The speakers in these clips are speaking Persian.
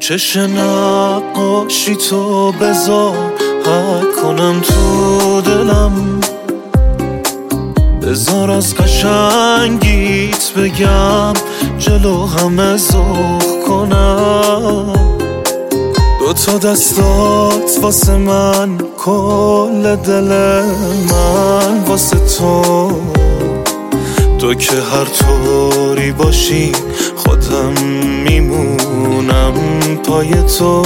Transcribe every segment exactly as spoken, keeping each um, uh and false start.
چش نقاشی تو بذار حک کنم تو دلم، بذار از قشنگیت بگم جلو همه ذوق کنم. دوتا دستات واسه من، کل دل من واسه تو. تو که هر طوری باشی خودم میمونم پای تو.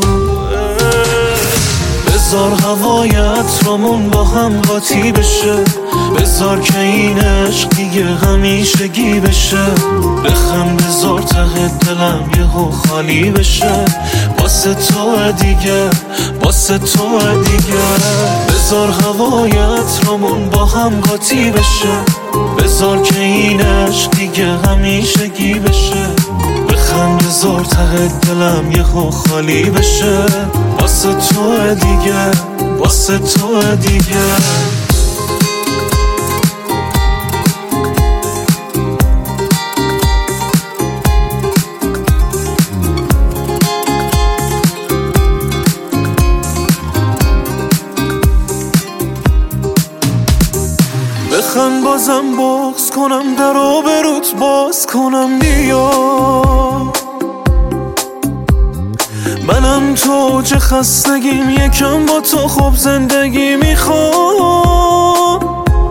بذار هوایت رامون با هم قاطی بشه، بذار که این عشق دیگه همیشگی بشه. بخم بذار ته دلم یهو خالی بشه، واسه تو دیگه، واسه تو دیگه. بذار هوایت رامون با هم قاطی بشه، بذار که این عشق دیگه همیشگی بشه. بخم بذار ته دلم یهو خالی بشه، واسه تو دیگه، واسه تو دیگه. بخند بازم بغض کنم، در و بروت باز کنم بیا. منم تو چه خستگیم، یکم با تو خوب زندگی میخوام.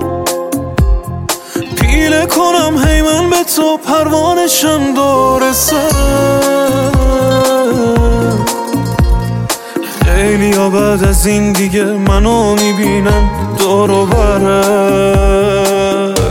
پیله کنم هی من به تو، پروانشم دور سرم. خیلی ها بعد از این دیگه منو میبینن دور و برت.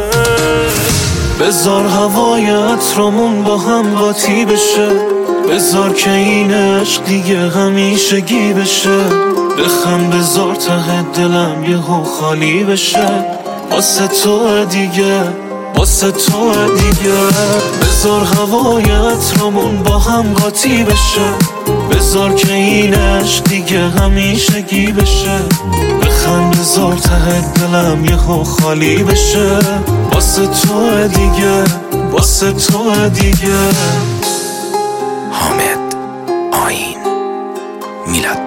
بذار هوایت رامون با هم قاطی بشه، بذار که این عشق دیگه همیشگی بشه. بخم بذار ته دلم یهو خالی بشه، واسه تو دیگه، واسه تو دیگه. بذار هوایت رامون با هم قاطی بشه، بذار که این عشق دیگه همیشگی بشه. بخم بذار ته دلم یهو خالی بشه، واسه تو دیگه، واسه تو دیگه. حامد آیین میلاد.